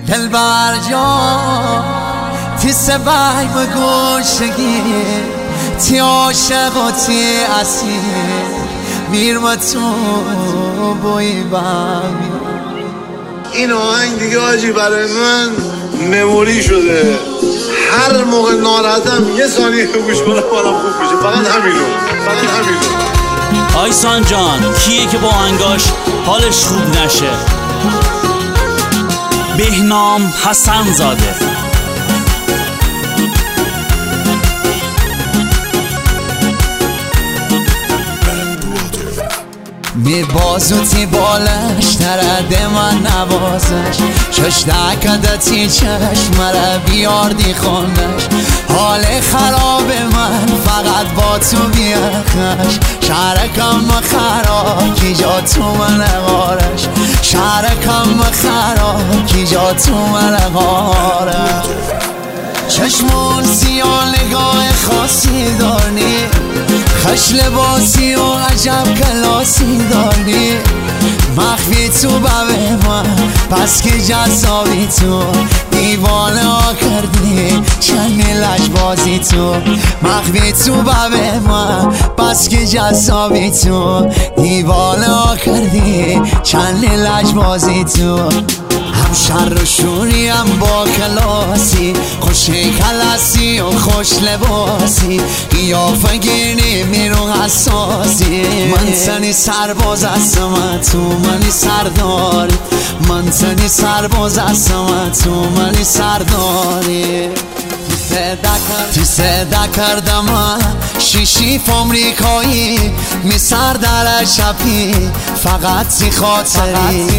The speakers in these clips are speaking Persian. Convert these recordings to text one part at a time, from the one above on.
دلبر جان تی سبای بگوشگی تی عاشق و تی اسیر میرم تو بوی بامی. این آهنگ دیگه آجی برای من مموری شده. هر موقع ناراحتم یه ثانیه گوش کنم حالم خوب میشه. فقط همینو. آیسان جان کیه که با آهنگاش حالش خوب نشه؟ بهنام حسن زاده. می بازو تی بالش ترده من نوازش چش دکده تی چشم را بیاردی خونش. حال خراب من فقط با تو بیخش. شهرکم خراب کی جا تو من غارش. شهرکم خراب کی جا تو من غارش. چشمون سیاه نگاه خاصی داری. خش لباسی و عجب کلاسی داری. مخفی تو به من پس که جذابی تو. دیوانه ها کردی چند لجبازی تو. مخفی تو به من پس که جذابی تو. دیوانه ها کردی چند لجبازی تو. هم شر و شوری هم با کلاسی. خوش کلاسی و خوش لباسی. قیافه گیری میرو حساسی. من تنی سرباز هستم تو منی سرداری. من تنی سرباز هستم تو منی سرداری. تی صدا کردم شیشی فامریکایی. می سر در شبی فقط تی خاطری.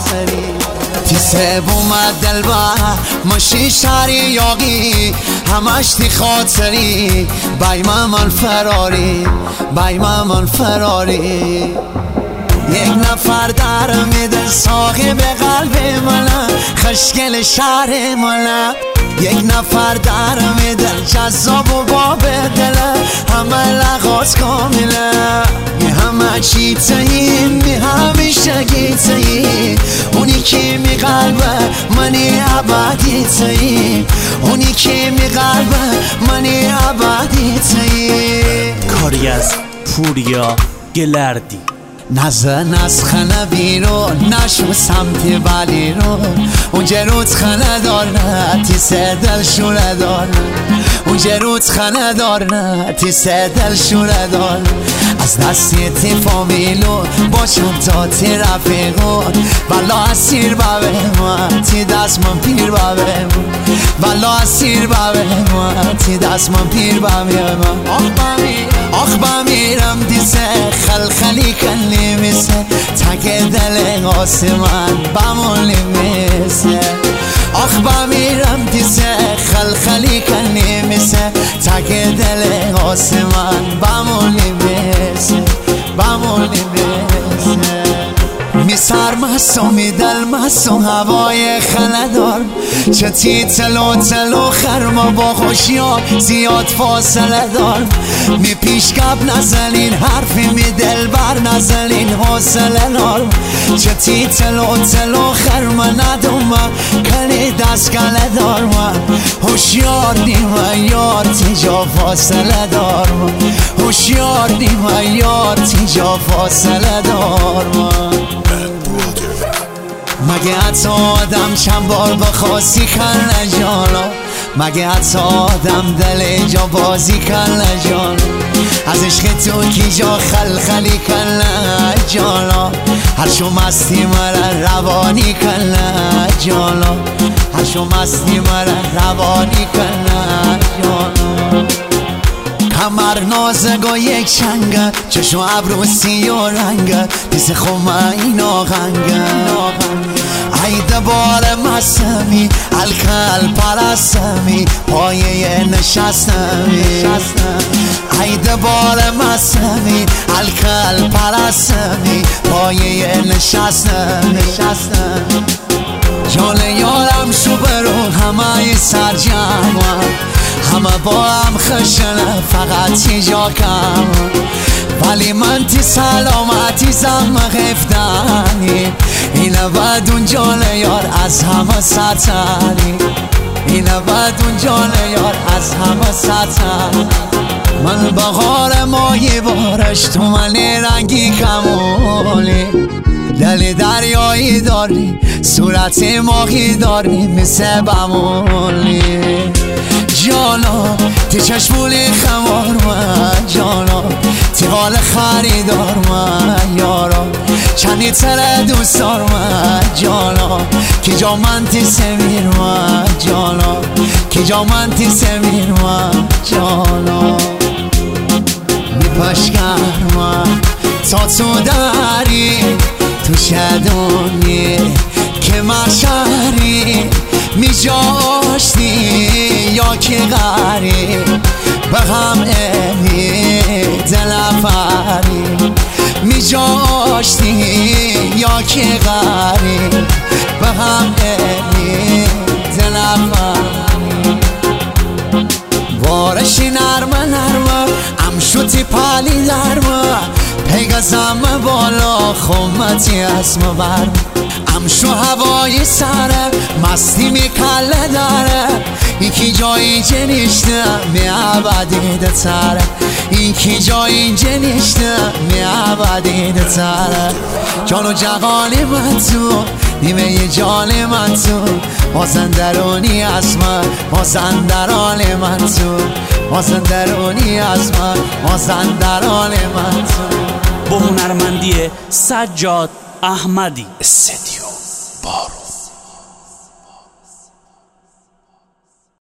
تی سب اومد دلبر ماشی شهری یاقی. همش تی خاطری بای من فراری. بای من فراری. یک نفر در میده صاحب قلب منه. خشگل شهر منه. یک نفر در میده جذاب و باب دله. همه لغاز کامله. می همه چی تایی می همیشه گیتایی. اونی که می قلبه منی عبادی تایی. اونی که می قلبه منی عبادی تایی. کاری از پوریا گلردی. نزن از خانه بیرون نشو سمت بلی رو. اونجا روت خانه دارن تی سه دل شوره دارن. اونجا روت خانه دارن تی سه دل شوره دارن. از دستی تی فامیلو با چند تا تی رفیقون. والا اسیر بابه من تی دست من پیر بابه من. والا اسیر بابه من تی دست من پیر بابه من. آخ بمیرم دیسه خلخلی کلی میسه. تک دل آسمان بمولی میسه. آخ بمیرم دیسه خلخلی کلی میسه. تک دل آسمان بمولی میسه. بمولی میسه. می سرمست و می دلمست و هوای خندار. چه تی تلو خرما با خوشیار زیاد فاصله دار. می پیشکب نزنین حرفی می دلبر نزنین حوصله نار. چه تی تلو خرما ندوم کنی دستگله دار. من هوشیار نیم یار تی جا فاصله دار. من هوشیار نیم یار تی جا فاصله دار. من مگه حتی آدم چند بار بخواستی کنه جانا. مگه حتی آدم دل جا بازی کنه جانا. از عشق تو کی جا خلخلی کنه جانا. هر شو مستی مرا روانی کنه جانا. هر شو مستی مرا روانی کنه جانا. کمر نازگا یک چنگه چشم ابرو سیاه رنگه. دیس خومه این آغنگه. ای دبار مسمی الکل پرستمی پایه نشستمی. ای دبار مسمی الکل پرستمی پایه نشستمی. جان یارم شو برو همه سر جمع. همه با هم خشنه فقط تی جا کم. ولی من تی سلامتی زم غفتنی. اینه بعد اون جان یار از همه سطری، اینه بعد اون جان یار از همه سطر. من بهار ماهی بارش تو من رنگی کمالی، دل دریایی داری صورت ماهی داری مثل بمولی. جانا تی چشمولی خمار من، جانا تی حال خریدار من یارا، چندی تره دوستار من جانا، کی جا من تی سمیر من جانا، کی جا من تی سمیر من جانا. میپشکر من تا تو داری تو شدونی که مشهری میجاشتی یا که غری به هم امی دلفری، میجاشتی یا که غری به هم امی دلفری. وارشی نرمه نرمه امشوتی پالی درمه، پیگزم بالا خمتی اسم برم، امشو هوای سره مستی میکله داره، یکی جای اینجا نیشته می عبدیده تره، یکی جای اینجا نیشته می عبدیده تره. جان و جهانی من تو نیمه ی جان من تو، مازندرانی از من مازندران من تو، مازندرانی از من مازندران من تو. با هنرمندی سجاد احمدی. استدیو بارو.